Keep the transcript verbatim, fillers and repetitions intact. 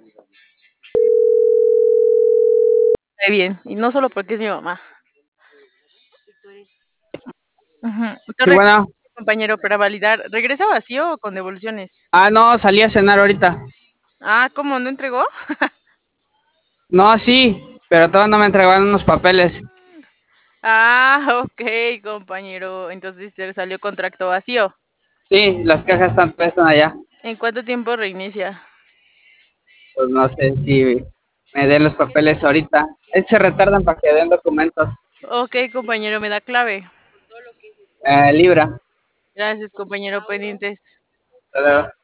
Qué bien, y no solo porque es mi mamá. Ujú. Sí, Entonces, bueno. compañero, para validar, ¿regresa vacío o con devoluciones? Ah, no, salí a cenar ahorita. Ah, ¿cómo? ¿No entregó? No, sí, pero todavía no me entregaron unos papeles. Ah, ok, compañero. Entonces se salió con tracto vacío. Sí, las cajas están, están allá. ¿En cuánto tiempo reinicia? Pues no sé si me den los papeles ahorita. Es que se retardan para que den documentos. Ok, compañero, me da clave. Eh, Libra. Gracias, compañero, pendientes. Hasta luego.